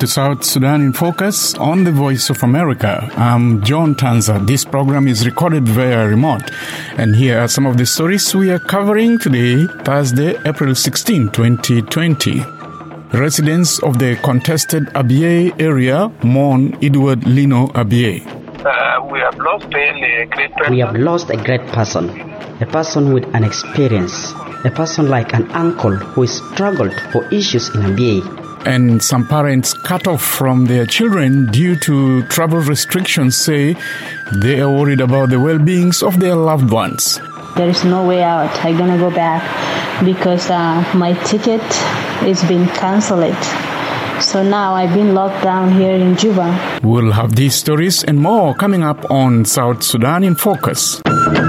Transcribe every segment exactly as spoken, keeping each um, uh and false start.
to South Sudan in Focus on the Voice of America. I'm John Tanza. This program is recorded via remote. And here are some of the stories we are covering today, Thursday, April sixteenth, twenty twenty. Residents of the contested Abyei area mourn Edward Lino Abyei. Uh, we have lost a great person. We have lost a great person, a person with an experience, a person like an uncle who struggled for issues in Abyei. And some parents cut off from their children due to travel restrictions say they are worried about the well-being of their loved ones. There is no way out. I'm going to go back because uh, my ticket is being cancelled. So now I've been locked down here in Juba. We'll have these stories and more coming up on South Sudan in Focus.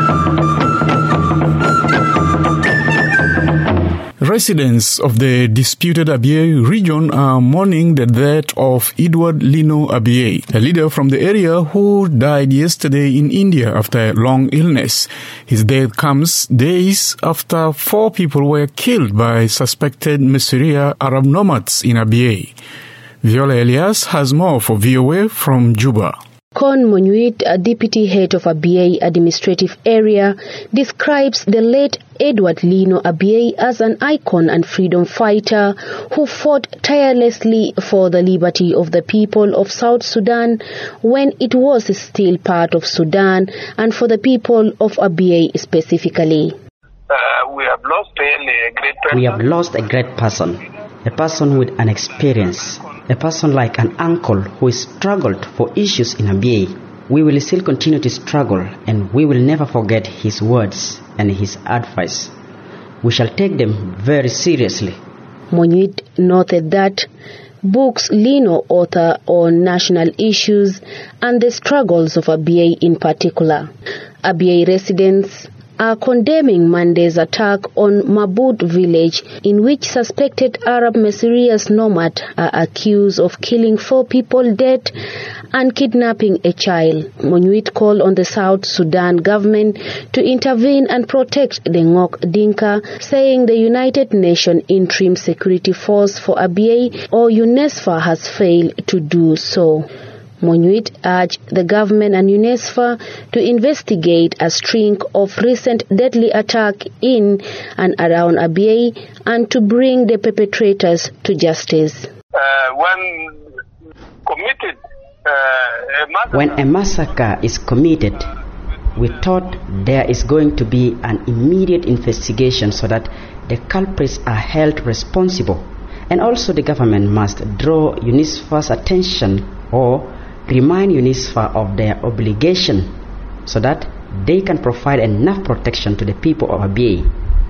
Residents of the disputed Abyei region are mourning the death of Edward Lino Abyei, a leader from the area who died yesterday in India after a long illness. His death comes days after four people were killed by suspected Messiria Arab nomads in Abyei. Viola Elias has more for V O A from Juba. Kon Monuit, a deputy head of Abyei administrative area, describes the late Edward Lino Abyei as an icon and freedom fighter who fought tirelessly for the liberty of the people of South Sudan when it was still part of Sudan and for the people of Abyei specifically. Uh, we have lost a great person. We have lost a great person, a person with an experience, a person like an uncle who struggled for issues in Abyei. We will still continue to struggle and we will never forget his words and his advice. We shall take them very seriously. Monuit noted that books Lino author on national issues and the struggles of Abyei in particular. Abyei residents are condemning Monday's attack on Mabut village, in which suspected Arab Messirias nomad are accused of killing four people dead and kidnapping a child. Monuit called on the South Sudan government to intervene and protect the Ngok Dinka, saying the United Nations Interim Security Force for Abyei, or UNESFA, has failed to do so. Monuit urged the government and UNESFA to investigate a string of recent deadly attacks in and around Abyei and to bring the perpetrators to justice. Uh, when committed, uh, a massacre. When a massacre is committed, we thought there is going to be an immediate investigation so that the culprits are held responsible. And also the government must draw UNESFA's attention or remind UNESFA of their obligation so that they can provide enough protection to the people of Abyei.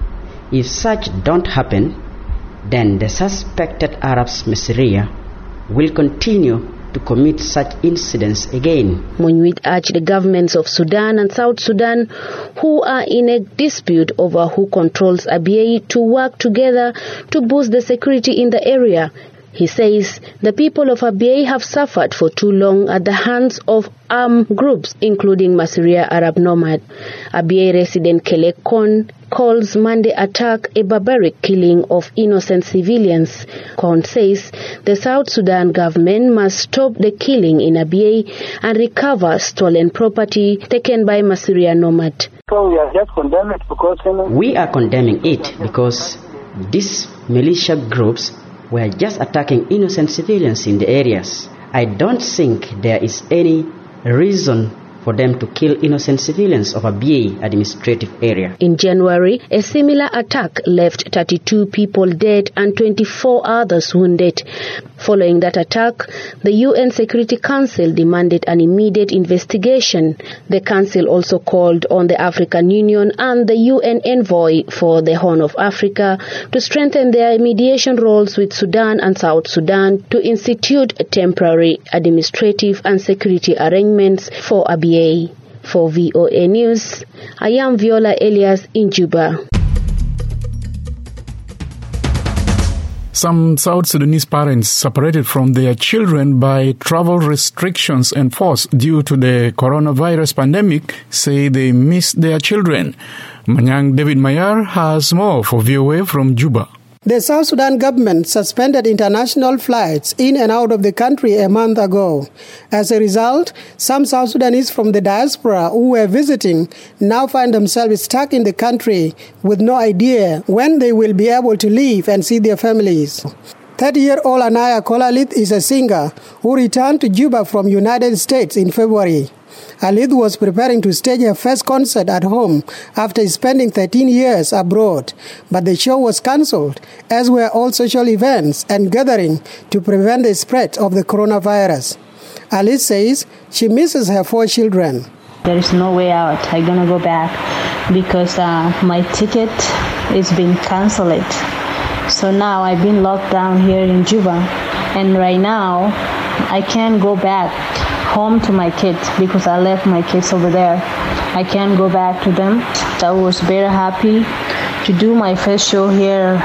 If such don't happen, then the suspected Arabs Messiria will continue to commit such incidents again. Monuit urged the governments of Sudan and South Sudan, who are in a dispute over who controls Abyei, to work together to boost the security in the area. He says the people of Abyei have suffered for too long at the hands of armed groups, including Messiria Arab nomad. Abyei resident Kelek Kon calls Monday attack a barbaric killing of innocent civilians. Kon says the South Sudan government must stop the killing in Abyei and recover stolen property taken by Messiria nomad. So we are just condemning it because we are condemning it because these militia groups were just attacking innocent civilians in the areas. I don't think there is any reason for them to kill innocent civilians of Abyei administrative area. In January, a similar attack left thirty-two people dead and twenty-four others wounded. Following that attack, the U N Security Council demanded an immediate investigation. The Council also called on the African Union and the U N envoy for the Horn of Africa to strengthen their mediation roles with Sudan and South Sudan to institute temporary administrative and security arrangements for Abyei. For V O A News, I am Viola Elias in Juba. Some South Sudanese parents separated from their children by travel restrictions enforced due to the coronavirus pandemic say they miss their children. Manyang David Mayar has more for V O A from Juba. The South Sudan government suspended international flights in and out of the country a month ago. As a result, some South Sudanese from the diaspora who were visiting now find themselves stuck in the country with no idea when they will be able to leave and see their families. thirty-year-old Anaya Kolalit is a singer who returned to Juba from United States in February. Alith was preparing to stage her first concert at home after spending thirteen years abroad, but the show was cancelled, as were all social events and gatherings to prevent the spread of the coronavirus. Alith says she misses her four children. There is no way out. I'm going to go back because uh, my ticket is being cancelled. So now I've been locked down here in Juba, and right now I can't go back home to my kids because I left my kids over there. I can't go back to them. I was very happy to do my first show here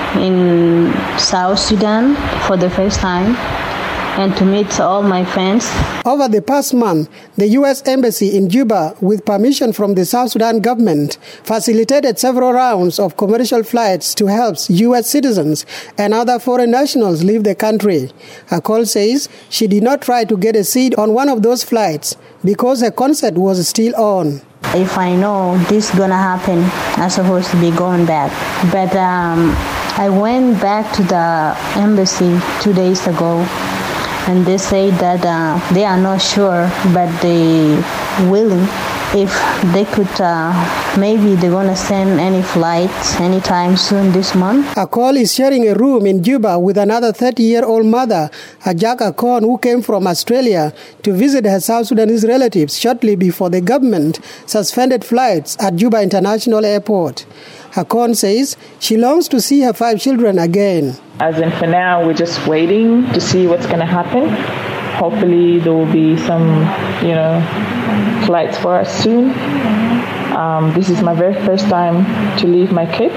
in South Sudan for the first time and to meet all my friends. Over the past month, the U S Embassy in Juba, with permission from the South Sudan government, facilitated several rounds of commercial flights to help U S citizens and other foreign nationals leave the country. Akol says she did not try to get a seat on one of those flights because her concert was still on. If I know this is going to happen, I'm supposed to be going back. But um, I went back to the embassy two days ago, and they say that uh, they are not sure, but they willing if they could, uh, maybe they're going to send any flights anytime soon this month. Akol is sharing a room in Juba with another thirty-year-old mother, Ajak Akon, who came from Australia to visit her South Sudanese relatives shortly before the government suspended flights at Juba International Airport. Akon says she longs to see her five children again. As in, for now, we're just waiting to see what's going to happen. Hopefully, there will be some, you know, flights for us soon. Um, this is my very first time to leave my kids.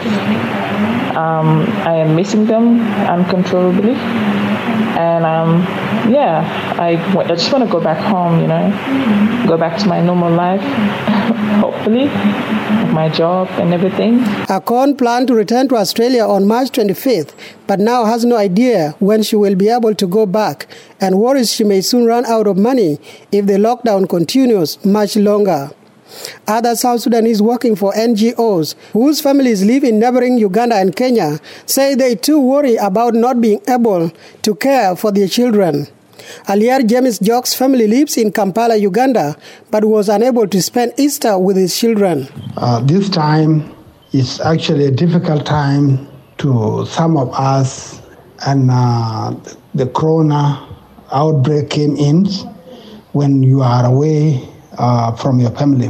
Um, I am missing them uncontrollably. And, um, yeah, I, I just want to go back home, you know, go back to my normal life, hopefully, with my job and everything. Akon planned to return to Australia on March twenty-fifth, but now has no idea when she will be able to go back and worries she may soon run out of money if the lockdown continues much longer. Other South Sudanese working for N G Os whose families live in neighboring Uganda and Kenya say they too worry about not being able to care for their children. Aliar James Jock's family lives in Kampala, Uganda, but was unable to spend Easter with his children. Uh, this time is actually a difficult time to some of us, and uh, the corona outbreak came in when you are away uh, from your family.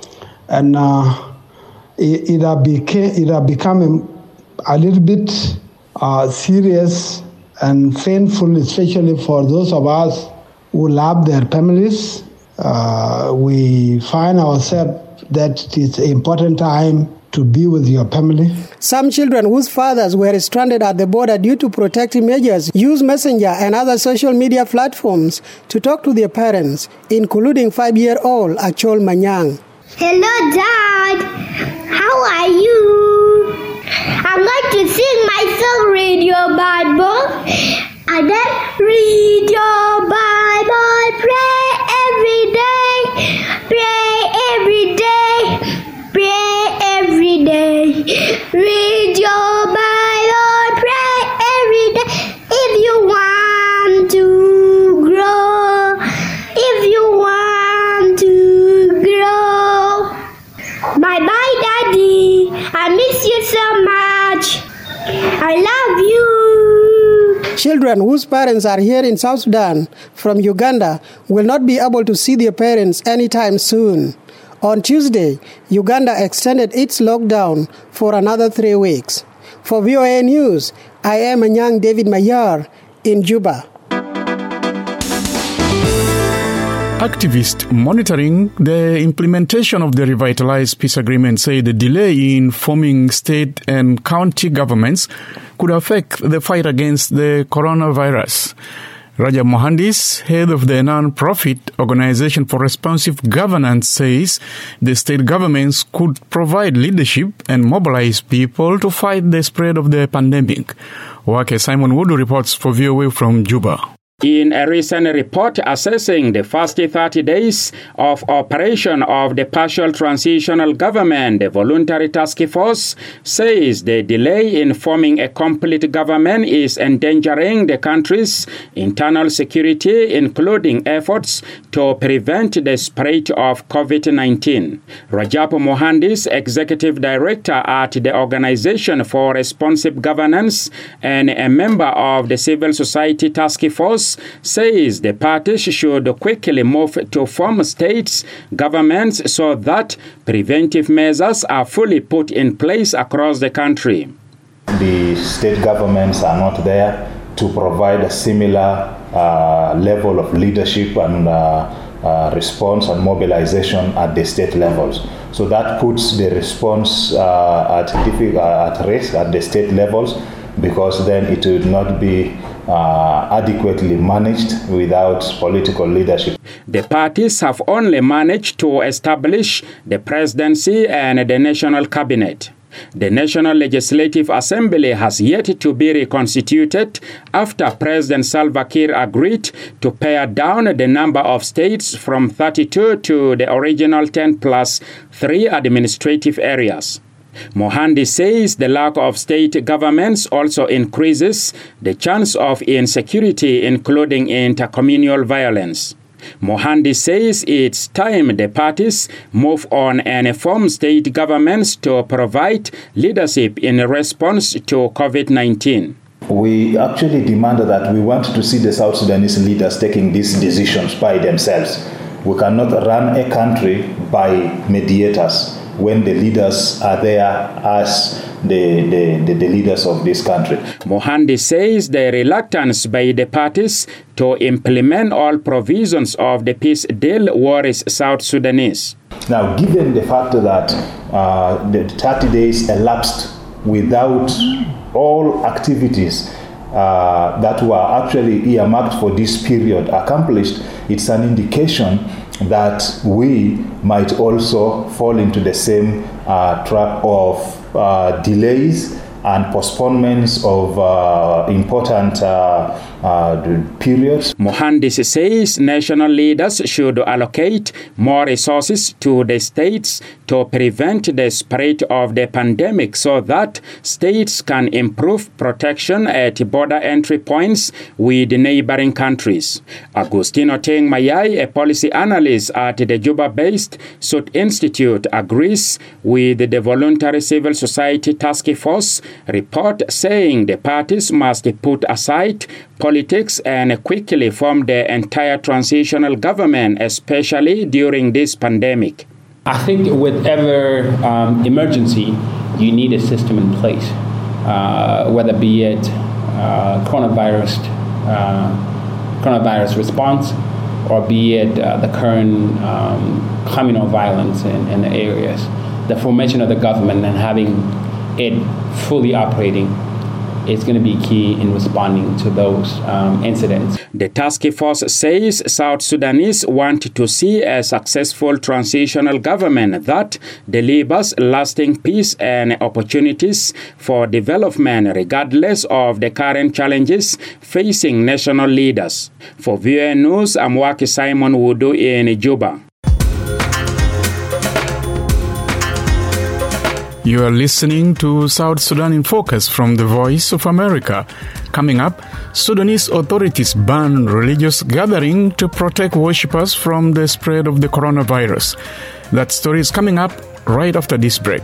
And uh, it, it, have became, it have become a, a little bit uh, serious and painful, especially for those of us who love their families. Uh, we find ourselves that it's an important time to be with your family. Some children whose fathers were stranded at the border due to protective measures use Messenger and other social media platforms to talk to their parents, including five-year-old Achol Manyang. Hello, Dad. How are you? I'm going to sing my song, Read Your Bible. And then read your Bible, pray every day, pray every day, pray every day. Read your Bible, pray every day. If you want to grow, if you want to grow. Bye-bye, Daddy. I miss you so much. I love you. Children whose parents are here in South Sudan from Uganda will not be able to see their parents anytime soon. On Tuesday, Uganda extended its lockdown for another three weeks. For V O A News, I am Anyang David Mayar in Juba. Activists monitoring the implementation of the revitalized peace agreement say the delay in forming state and county governments could affect the fight against the coronavirus. Rajab Mohandis, head of the non-profit Organization for Responsive Governance, says the state governments could provide leadership and mobilize people to fight the spread of the pandemic. Wake Simon Wood reports for V O A from Juba. In a recent report assessing the first thirty days of operation of the partial transitional government, the voluntary task force says the delay in forming a complete government is endangering the country's internal security, including efforts to prevent the spread of COVID nineteen. Rajab Mohandis, executive director at the Organization for Responsive Governance and a member of the civil society task force, says the parties should quickly move to form states governments so that preventive measures are fully put in place across the country. The state governments are not there to provide a similar uh, level of leadership and uh, uh, response and mobilization at the state levels. So that puts the response uh, at, at risk at the state levels, because then it would not be uh, adequately managed without political leadership. The parties have only managed to establish the presidency and the national cabinet. The National Legislative Assembly has yet to be reconstituted after President Salva Kiir agreed to pare down the number of states from thirty-two to the original ten plus three administrative areas. Mohandis says the lack of state governments also increases the chance of insecurity, including intercommunal violence. Mohandis says it's time the parties move on and form state governments to provide leadership in response to COVID nineteen. We actually demanded that we want to see the South Sudanese leaders taking these decisions by themselves. We cannot run a country by mediators when the leaders are there as the, the, the, the leaders of this country. Mohandis says the reluctance by the parties to implement all provisions of the peace deal worries South Sudanese. Now, given the fact that uh, the thirty days elapsed without all activities uh, that were actually earmarked for this period accomplished, it's an indication that we might also fall into the same uh, trap of uh, delays and postponements of uh, important uh, uh, periods. Mohandis says national leaders should allocate more resources to the states to prevent the spread of the pandemic so that states can improve protection at border entry points with neighboring countries. Agustino Teng Mayai, a policy analyst at the Juba-based Sud Institute, agrees with the voluntary civil society task force report, saying the parties must put aside politics and quickly form the entire transitional government, especially during this pandemic. I think with every um, emergency, you need a system in place, uh, whether be it uh, coronavirus, uh, coronavirus response, or be it uh, the current um, communal violence in, in the areas. The formation of the government and having it fully operating is going to be key in responding to those um, incidents. The task force says South Sudanese want to see a successful transitional government that delivers lasting peace and opportunities for development regardless of the current challenges facing national leaders. For V O A News, I'm Wake Simon Wudu in Juba. You are listening to South Sudan in Focus from the Voice of America. Coming up, Sudanese authorities ban religious gathering to protect worshippers from the spread of the coronavirus. That story is coming up right after this break.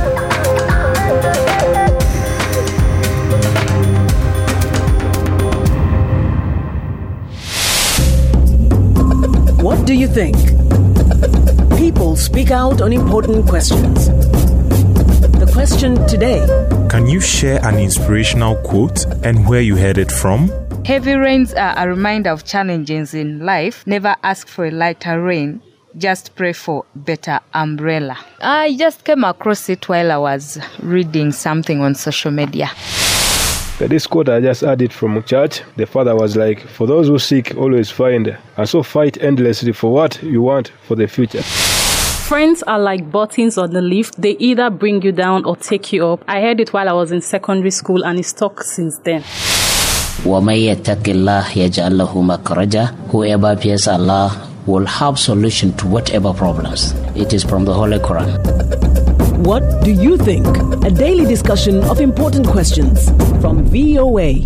What do you think? People speak out on important questions. The question today: can you share an inspirational quote and where you heard it from? Heavy rains are a reminder of challenges in life. Never ask for a lighter rain. Just pray for better umbrella. I just came across it while I was reading something on social media. This quote I just added from church. The father was like, for those who seek, always find. And so fight endlessly for what you want for the future. Friends are like buttons on the lift. They either bring you down or take you up. I heard it while I was in secondary school and it's stuck since then. وَمَن يَتَّقِ اللَّهَ يَجْعَل لَهُ مَخْرَجًا. Whoever fears Allah will have solution to whatever problems. It is from the Holy Quran. What do you think? A daily discussion of important questions from V O A.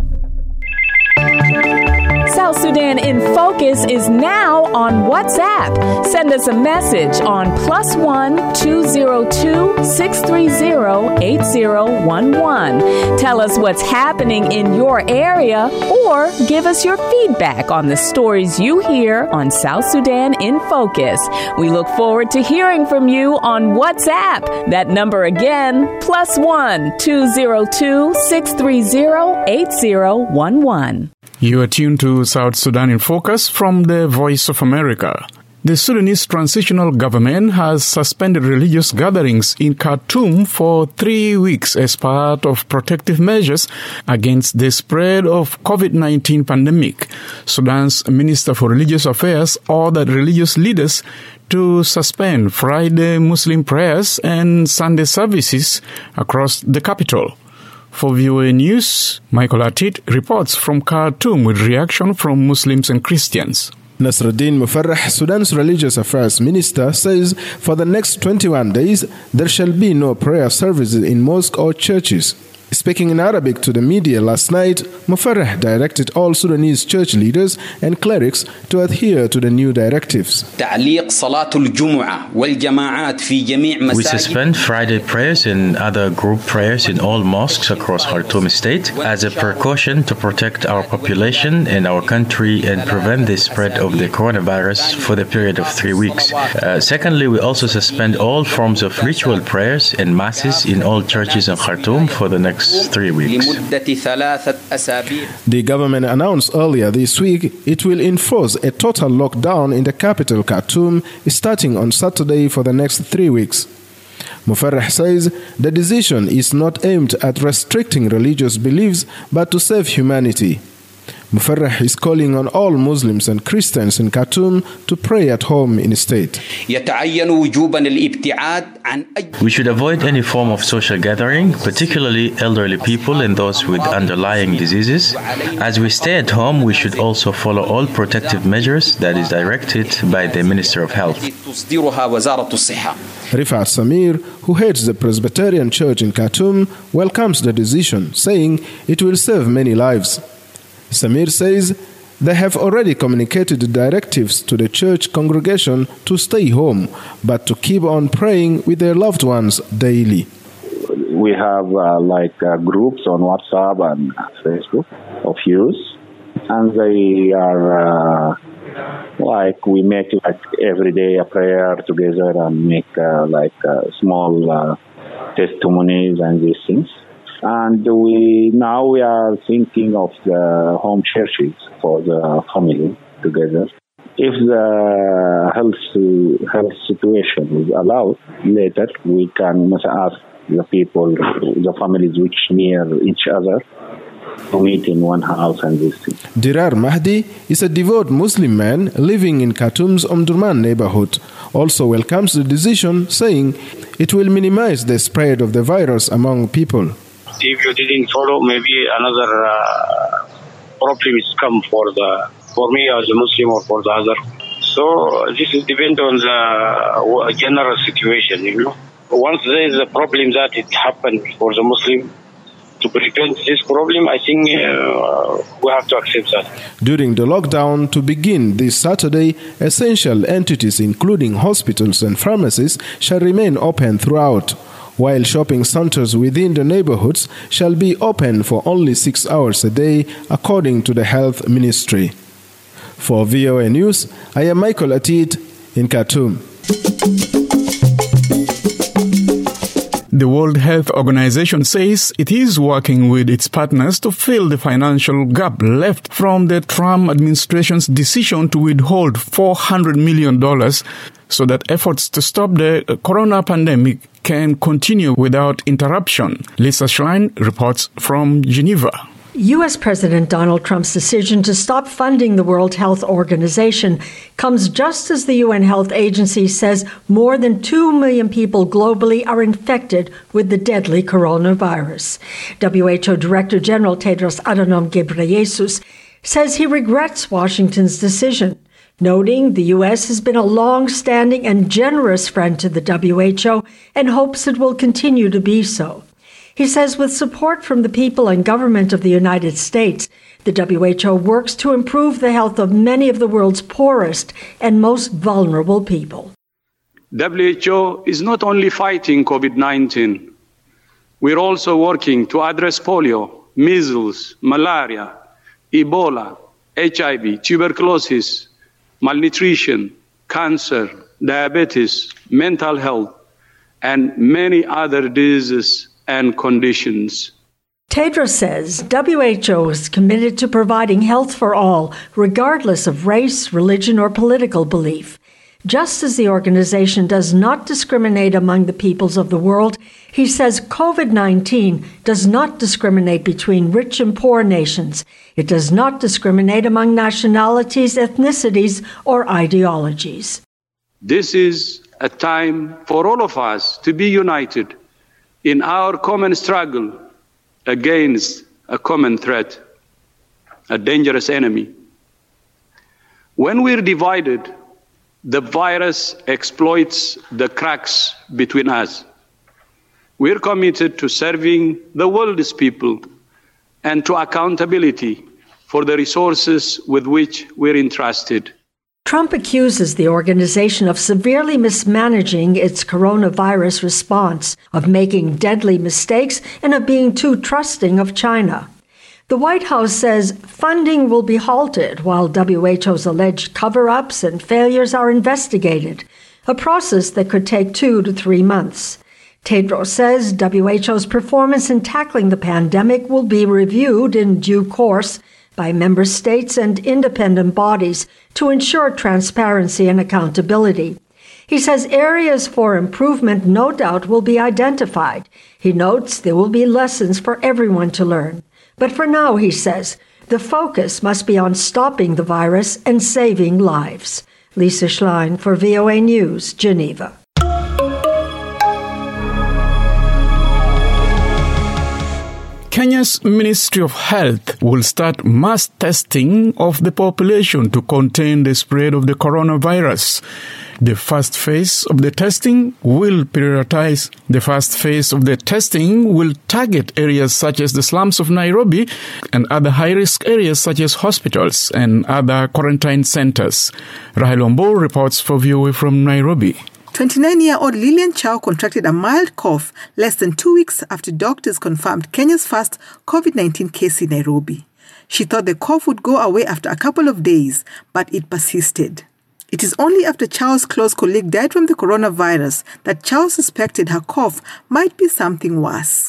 South Sudan in Focus is now on WhatsApp. Send us a message on plus one two zero two six three zero eight zero one one. Tell us what's happening in your area or give us your feedback on the stories you hear on South Sudan in Focus. We look forward to hearing from you on WhatsApp. That number again, plus one two zero two six three zero eight zero one one. You are tuned to South Sudan in Focus from the Voice of America. The Sudanese transitional government has suspended religious gatherings in Khartoum for three weeks as part of protective measures against the spread of COVID nineteen pandemic. Sudan's Minister for Religious Affairs ordered religious leaders to suspend Friday Muslim prayers and Sunday services across the capital. For V O A News, Michael Atit reports from Khartoum with reaction from Muslims and Christians. Nasruddin Mufarrah, Sudan's Religious Affairs Minister, says for the next twenty-one days, there shall be no prayer services in mosques or churches. Speaking in Arabic to the media last night, Mufarrah directed all Sudanese church leaders and clerics to adhere to the new directives. We suspend Friday prayers and other group prayers in all mosques across Khartoum state as a precaution to protect our population and our country and prevent the spread of the coronavirus for the period of three weeks. Uh, secondly, we also suspend all forms of ritual prayers and masses in all churches in Khartoum for the next three weeks. The government announced earlier this week it will enforce a total lockdown in the capital Khartoum starting on Saturday for the next three weeks. Mufarrah says the decision is not aimed at restricting religious beliefs but to save humanity. Mufarrah is calling on all Muslims and Christians in Khartoum to pray at home instead. We should avoid any form of social gathering, particularly elderly people and those with underlying diseases. As we stay at home, we should also follow all protective measures that is directed by the Minister of Health. Rifat Samir, who heads the Presbyterian Church in Khartoum, welcomes the decision, saying it will save many lives. Samir says they have already communicated the directives to the church congregation to stay home, but to keep on praying with their loved ones daily. We have uh, like uh, groups on WhatsApp and Facebook of youth, and they are uh, like we make like every day a prayer together and make uh, like uh, small uh, testimonies and these things. And we now we are thinking of the home churches for the family together. If the health health situation is allowed, later we can ask the people, the families which near each other, to meet in one house and this thing. Dirar Mahdi is a devout Muslim man living in Khartoum's Omdurman neighborhood. Also welcomes the decision, saying it will minimize the spread of the virus among people. If you didn't follow, maybe another uh, problem is come for the for me as a Muslim or for the other. So this is depend on the general situation, you know. Once there is a problem that it happened for the Muslim, to prevent this problem, I think uh, we have to accept that. During the lockdown to begin this Saturday, essential entities including hospitals and pharmacies shall remain open throughout, while shopping centers within the neighborhoods shall be open for only six hours a day, according to the Health Ministry. For V O A News, I am Michael Atit in Khartoum. The World Health Organization says it is working with its partners to fill the financial gap left from the Trump administration's decision to withhold four hundred million dollars so that efforts to stop the corona pandemic can continue without interruption. Lisa Schlein reports from Geneva. U S President Donald Trump's decision to stop funding the World Health Organization comes just as the U N Health Agency says more than two million people globally are infected with the deadly coronavirus. W H O Director General Tedros Adhanom Ghebreyesus says he regrets Washington's decision, noting the U S has been a long-standing and generous friend to the W H O and hopes it will continue to be so. He says with support from the people and government of the United States, the W H O works to improve the health of many of the world's poorest and most vulnerable people. W H O is not only fighting COVID nineteen, we're also working to address polio, measles, malaria, Ebola, H I V, tuberculosis, malnutrition, cancer, diabetes, mental health, and many other diseases and conditions. Tedros says W H O is committed to providing health for all, regardless of race, religion, or political belief. Just as the organization does not discriminate among the peoples of the world, he says COVID nineteen does not discriminate between rich and poor nations. It does not discriminate among nationalities, ethnicities, or ideologies. This is a time for all of us to be united in our common struggle against a common threat, a dangerous enemy. When we're divided, the virus exploits the cracks between us. We're committed to serving the world's people and to accountability for the resources with which we're entrusted. Trump accuses the organization of severely mismanaging its coronavirus response, of making deadly mistakes, and of being too trusting of China. The White House says funding will be halted while W H O's alleged cover-ups and failures are investigated, a process that could take two to three months. Tedros says W H O's performance in tackling the pandemic will be reviewed in due course by member states and independent bodies to ensure transparency and accountability. He says areas for improvement no doubt will be identified. He notes there will be lessons for everyone to learn. But for now, he says, the focus must be on stopping the virus and saving lives. Lisa Schlein for V O A News, Geneva. Kenya's Ministry of Health will start mass testing of the population to contain the spread of the coronavirus. The first phase of the testing will prioritize. The first phase of the testing will target areas such as the slums of Nairobi and other high-risk areas such as hospitals and other quarantine centers. Rahel Ombo reports for V O A from Nairobi. twenty-nine-year-old Lillian Chow contracted a mild cough less than two weeks after doctors confirmed Kenya's first COVID nineteen case in Nairobi. She thought the cough would go away after a couple of days, but it persisted. It is only after Chow's close colleague died from the coronavirus that Chow suspected her cough might be something worse.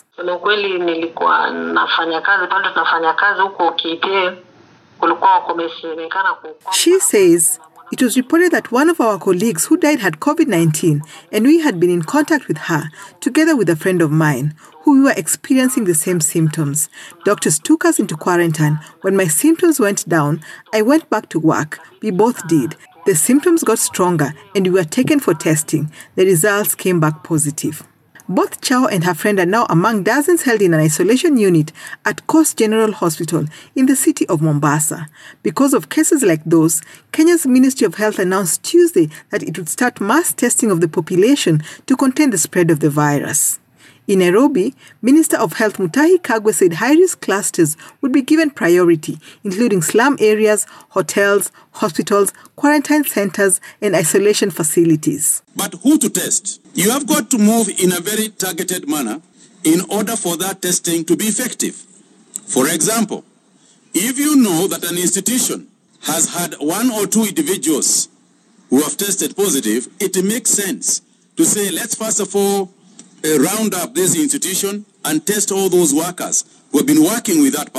She says, it was reported that one of our colleagues who died had COVID nineteen, and we had been in contact with her, together with a friend of mine, who were experiencing the same symptoms. Doctors took us into quarantine. When my symptoms went down, I went back to work. We both did. The symptoms got stronger, and we were taken for testing. The results came back positive. Both Chow and her friend are now among dozens held in an isolation unit at Coast General Hospital in the city of Mombasa. Because of cases like those, Kenya's Ministry of Health announced Tuesday that it would start mass testing of the population to contain the spread of the virus. In Nairobi, Minister of Health Mutahi Kagwe said high-risk clusters would be given priority, including slum areas, hotels, hospitals, quarantine centers, and isolation facilities. But who to test? You have got to move in a very targeted manner in order for that testing to be effective. For example, if you know that an institution has had one or two individuals who have tested positive, it makes sense to say, let's first of all uh, round up this institution and test all those workers who have been working with that person.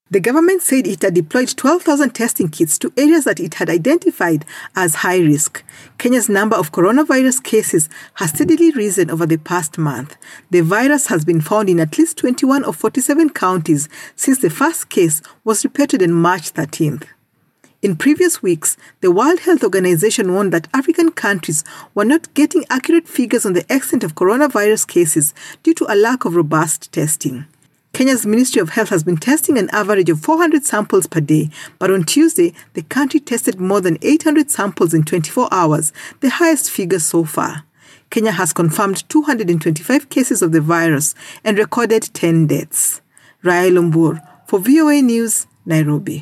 The government said it had deployed twelve thousand testing kits to areas that it had identified as high risk. Kenya's number of coronavirus cases has steadily risen over the past month. The virus has been found in at least twenty-one of forty-seven counties since the first case was reported on March thirteenth. In previous weeks, the World Health Organization warned that African countries were not getting accurate figures on the extent of coronavirus cases due to a lack of robust testing. Kenya's Ministry of Health has been testing an average of four hundred samples per day, but on Tuesday, the country tested more than eight hundred samples in twenty-four hours, the highest figure so far. Kenya has confirmed two hundred twenty-five cases of the virus and recorded ten deaths. Raya Lumbur for V O A News, Nairobi.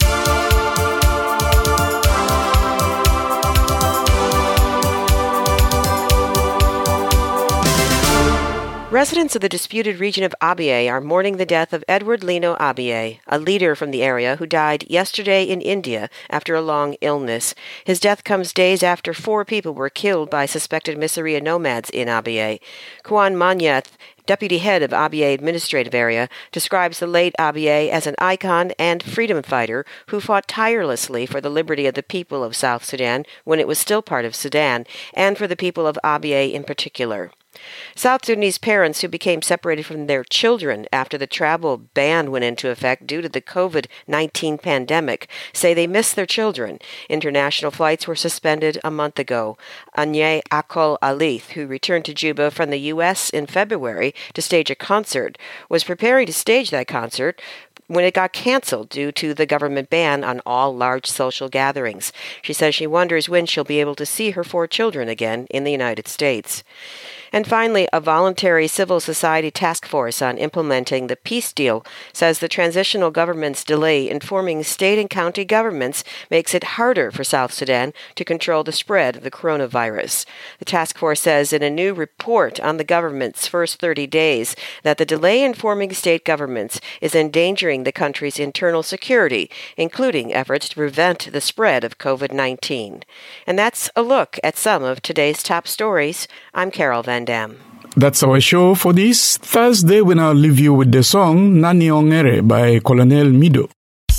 Residents of the disputed region of Abia are mourning the death of Edward Lino Abia, a leader from the area who died yesterday in India after a long illness. His death comes days after four people were killed by suspected Miseria nomads in Abia. Kuan Manyath, deputy head of Abia Administrative Area, describes the late Abia as an icon and freedom fighter who fought tirelessly for the liberty of the people of South Sudan when it was still part of Sudan, and for the people of Abia in particular. South Sudanese parents who became separated from their children after the travel ban went into effect due to the covid nineteen pandemic say they miss their children. International flights were suspended a month ago. Anye Akol Alith, who returned to Juba from the U S in February to stage a concert, was preparing to stage that concert when it got canceled due to the government ban on all large social gatherings. She says she wonders when she'll be able to see her four children again in the United States. And finally, a voluntary civil society task force on implementing the peace deal says the transitional government's delay in forming state and county governments makes it harder for South Sudan to control the spread of the coronavirus. The task force says in a new report on the government's first thirty days that the delay in forming state governments is endangering the country's internal security, including efforts to prevent the spread of covid nineteen. And that's a look at some of today's top stories. I'm Carol Van Dam. That's our show for this Thursday. We now leave you with the song Nani Ongere by Colonel Mido.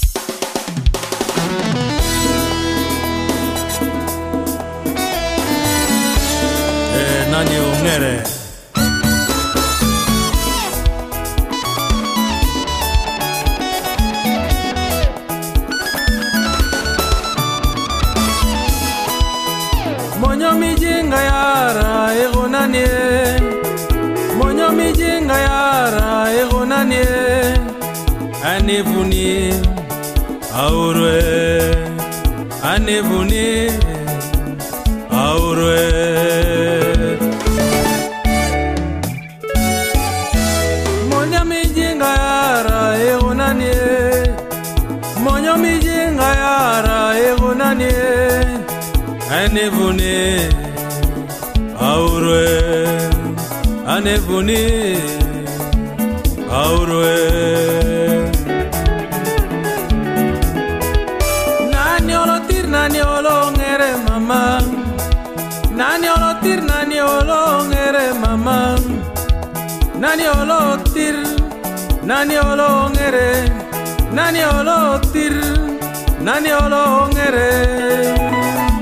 Eh, Nani Ongere. Monyo mijinga yara egonanie Monyo mijinga yara egonanie Anevuni aurwe Anevuni aurwe Monyo mijinga yara egonanie Monyo mijinga yara egonanie Anevuni aurwe Anevuni aurwe Nani olotir nani olongere mama Nani olotir nani olongere mama Nani olotir nani olongere Nani olotir nani olongere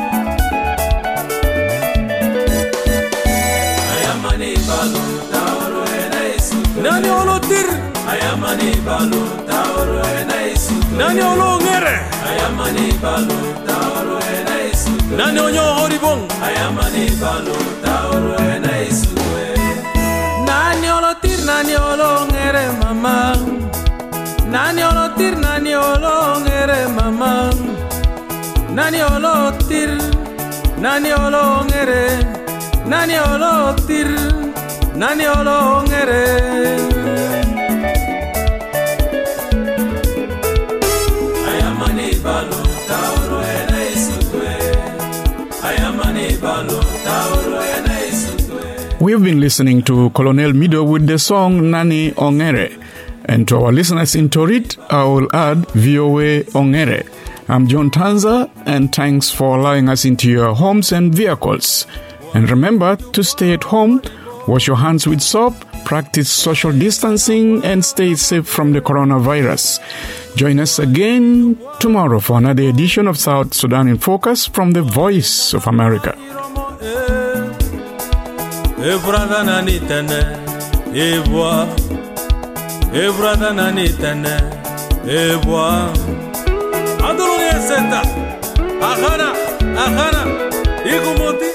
Nani olotir ayamani balu taoro enaisu Nani olongere ayamani balu taoro enaisu Nani onyo horibong ayamani balu taoro enaisu Nani olotir nani olongere mama Nani olotir nani olongere mama Nani olotir nani olongere Nani olotir Nani olongere Ayamani balu tauro ena isutwe Ayamani balu tauro ena isutwe. We've been listening to Colonel Mido with the song Nani Ongere. And to our listeners in Torit, I will add V O A Ongere. I'm John Tanza, and thanks for allowing us into your homes and vehicles. And remember to stay at home, wash your hands with soap, practice social distancing and stay safe from the coronavirus. Join us again tomorrow for another edition of South Sudan in Focus from the Voice of America. Ajana, ajana, hijo